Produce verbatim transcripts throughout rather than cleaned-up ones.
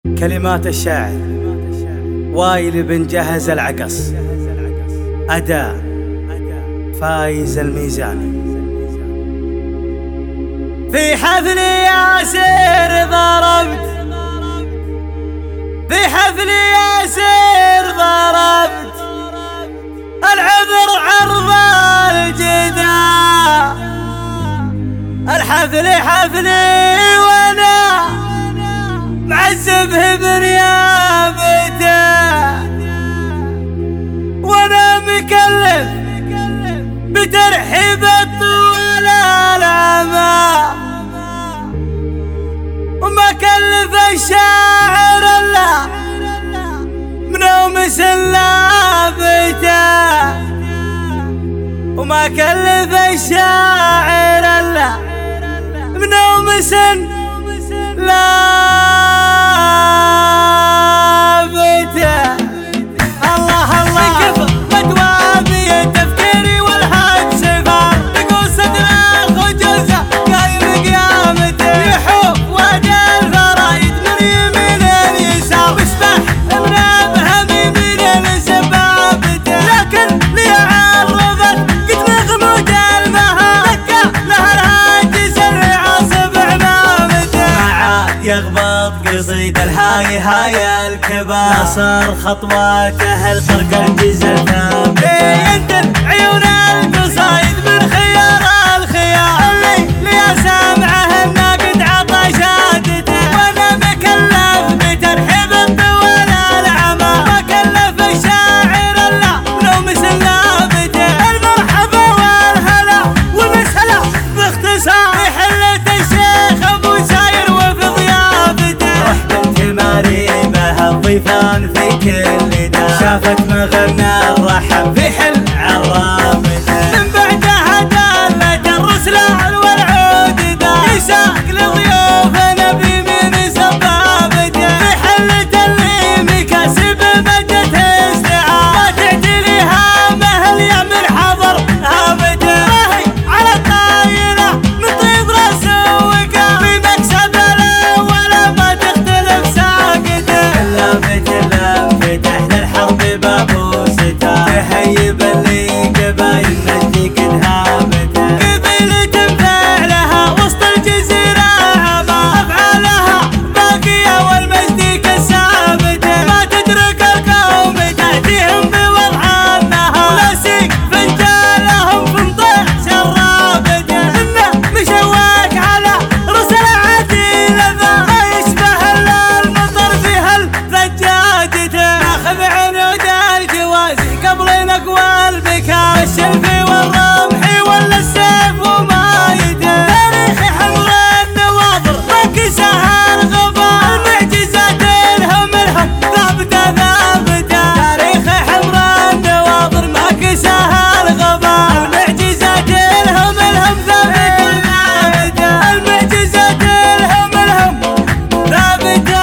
كلمات الشاعر وائل بن جهز العقص، أداء فايز الميزاني. في حفل ياسر ضربت، في حفل ياسر ضربت العذر عرض الجدار. الحفل حفلي وانا معذبه بنيابته، وانا مكلف بترحيب الطول العمى، وما كلف الشاعر الا منوم سلابته، وما كلف الشاعر الا منوم سلابته. الله الله كفر مدوابي تفكيري والهاد سفار، تقول صدر الخجوزة قايم قيامته، يحوف وادي الفرايد من يمين اليسار، ويسبح من ابهمي من السبابته، لكن لي عرضت قد مغمود المها، ذكى لها الهاجس اللي عاصب عمامته، ما عاد يغبط قصيد الهاي هاي الكبار، نصر خطواته الفرق الجزء الثامن، يندل عيون القصايد من خيار الخيار، اللي لي سامعه الناقد عطى شهادته، وانا مكلف بترحيب الطول العمى، ما كلف الشاعر الا منوم سلابته، المرحبا والهلا والمسهلا باختصار، في حلة الشيخ ابو ساير وفي ضيافته، روح بنت مريمه الضيفان في كل دار، شافت مغنى الرحب في حل عرابته، من بعدها دلت الرسلان والعود دار، يساق لضيوفنا بيمين سبابته، في حلة اللي مكاسب بدت استعار، ما تعتليها مهل يعمل حضر هابته، راهي على الطايلة من طيب راس وقام، في مكسب الاول ما تختلف ساقته، لافته لافته للحرب باب وستار، تهيب اللي قبايل مجدي قد هابته، قبيلة فعلها وسط الجزيرة عبا، افعالها باقية والمجدي كالثابته، ما تدرك القوم تأتيهم بوضع النهار، ولا سيق فنجالهم في مطيع شرابته، انه مشواك على رسل عديلة، ما يشبه الا المطر في هالثجاجته، ناخذ عنود الجوازي قبل نقوى البكاء، الشلفي والرمح ولا السيف وما يدري، تاريخ حمر النواظر ما كساها الغبار، المعجزات الهم الهم ثابته ثابته، تاريخ حمر النواظر ما كساها الغبار، المعجزات الهم الهم ثابته ثابته، المعجزات الهم الهم ثابته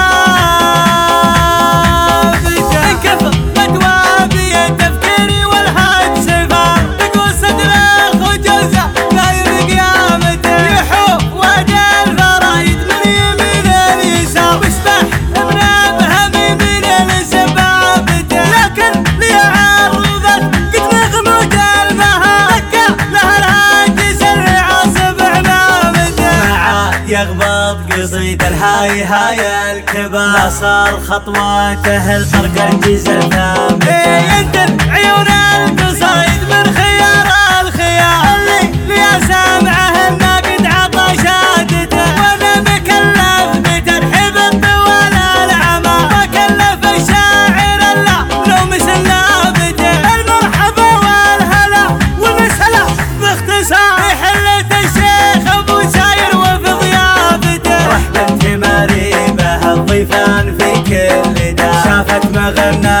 ثابته، انكفر مدوابي تفكيري والهاد سفار، تقول صدر الخجوزة قايم قيامته، يحوف وادي الفرايد من يمين اليسار، ويسبح من ابهمي من السبابته، لكن لي عرضت قد مغمود المها، ذكى لها الهاجس اللي عاصب عمامته، ما عاد يغبط قصيد الهاي هاي الكبار، نصر خطواته الفرق الجزء الثامن، يندل عيون القصايد من خيار الخيار، اللي لي سامعه الناقد عطى شهادته، وانا مكلف بترحيب الطول العمى، ما كلف الشاعر الا منوم سلابته، المرحبا والهلا والمسهلا باختصار، في حلة الشيخ ابو ساير وفي ضيافته، روح بنت مريمه الضيفان في كل دار، شافت مغنى